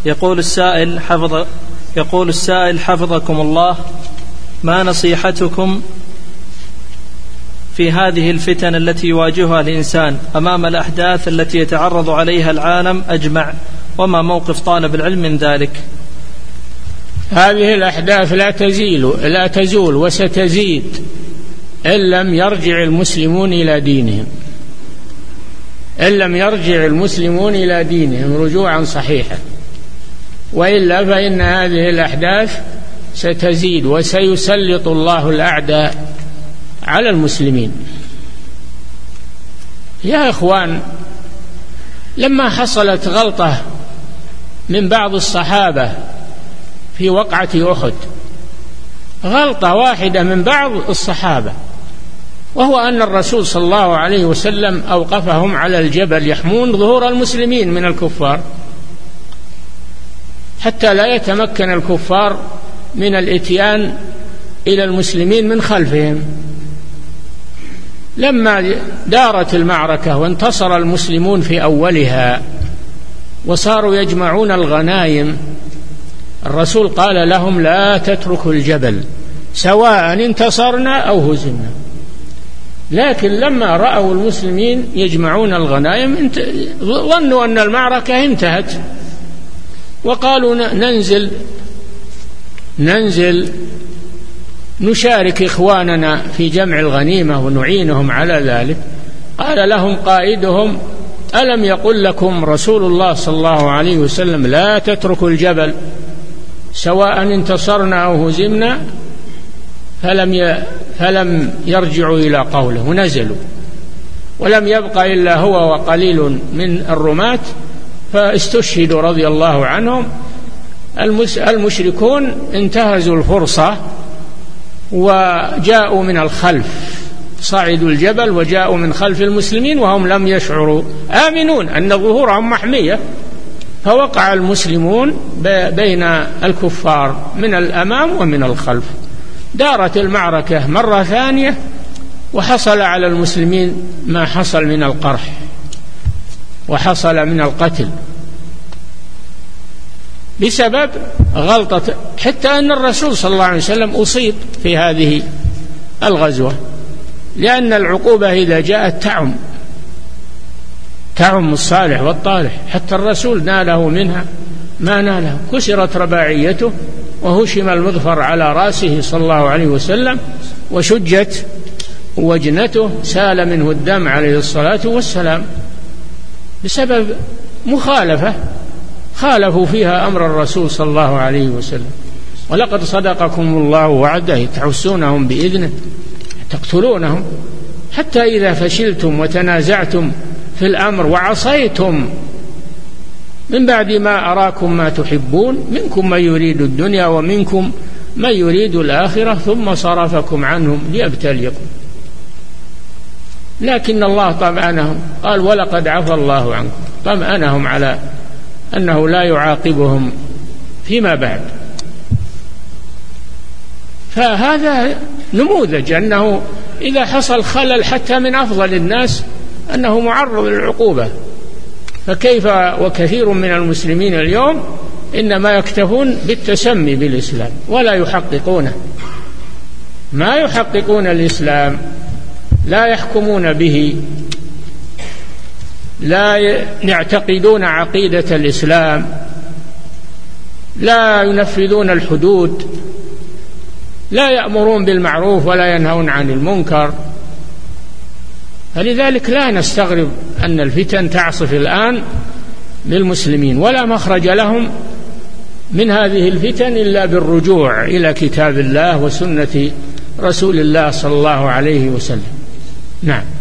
يقول السائل حفظكم الله: ما نصيحتكم في هذه الفتن التي يواجهها الإنسان أمام الأحداث التي يتعرض عليها العالم أجمع، وما موقف طالب العلم من ذلك؟ هذه الأحداث لا تزول وستزيد إن لم يرجع المسلمون إلى دينهم رجوعا صحيحا، وإلا فإن هذه الأحداث ستزيد وسيسلط الله الأعداء على المسلمين. يا إخوان، لما حصلت غلطة من بعض الصحابة في وقعة أحد، غلطة واحدة من بعض الصحابة، وهو أن الرسول صلى الله عليه وسلم أوقفهم على الجبل يحمون ظهور المسلمين من الكفار حتى لا يتمكن الكفار من الإتيان إلى المسلمين من خلفهم. لما دارت المعركة وانتصر المسلمون في أولها وصاروا يجمعون الغنائم، الرسول قال لهم: لا تتركوا الجبل سواء انتصرنا أو هزمنا. لكن لما رأوا المسلمين يجمعون الغنائم ظنوا أن المعركة انتهت، وقالوا: ننزل نشارك إخواننا في جمع الغنيمة ونعينهم على ذلك. قال لهم قائدهم: ألم يقل لكم رسول الله صلى الله عليه وسلم لا تتركوا الجبل سواء انتصرنا أو هزمنا؟ فلم يرجعوا إلى قوله ونزلوا، ولم يبق إلا هو وقليل من الرماة فاستشهدوا رضي الله عنهم. المشركون انتهزوا الفرصة وجاءوا من الخلف، صعدوا الجبل وجاءوا من خلف المسلمين وهم لم يشعروا، آمنون أن ظهورهم محمية، فوقع المسلمون بين الكفار من الأمام ومن الخلف. دارت المعركة مرة ثانية وحصل على المسلمين ما حصل من القرح وحصل من القتل بسبب غلطة، حتى أن الرسول صلى الله عليه وسلم أصيب في هذه الغزوة، لأن العقوبة إذا جاءت تعم الصالح والطالح، حتى الرسول ناله منها ما ناله، كسرت رباعيته وهشم المظفر على رأسه صلى الله عليه وسلم وشجت وجنته، سال منه الدم عليه الصلاة والسلام بسبب مخالفة خالفوا فيها أمر الرسول صلى الله عليه وسلم. ولقد صدقكم الله وعده تحسونهم بإذنه تقتلونهم حتى إذا فشلتم وتنازعتم في الأمر وعصيتم من بعد ما أراكم ما تحبون منكم من يريد الدنيا ومنكم من يريد الآخرة ثم صرفكم عنهم ليبتليكم. لكن الله طمأنهم، قال: ولقد عفى الله عنكم، طمأنهم على أنه لا يعاقبهم فيما بعد. فهذا نموذج أنه إذا حصل خلل حتى من أفضل الناس أنه معرض للعقوبة. فكيف وكثير من المسلمين اليوم إنما يكتفون بالتسمي بالإسلام ولا يحققونه، ما يحققون الإسلام، لا يحكمون به، لا يعتقدون عقيدة الإسلام، لا ينفذون الحدود، لا يأمرون بالمعروف ولا ينهون عن المنكر. فلذلك لا نستغرب أن الفتن تعصف الآن للمسلمين، ولا مخرج لهم من هذه الفتن إلا بالرجوع إلى كتاب الله وسنة رسول الله صلى الله عليه وسلم. نعم.